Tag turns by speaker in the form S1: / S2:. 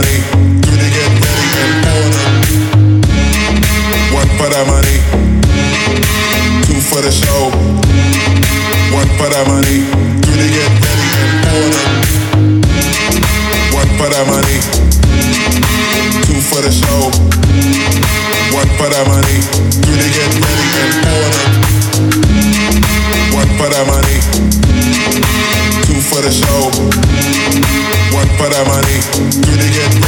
S1: money, three to get ready and order. One for that money, two for the show. One for that money, three to get ready and order. One for that money, two for the show. One for that money, three to get ready and order. One for that money, two for the show. One for that money, three to get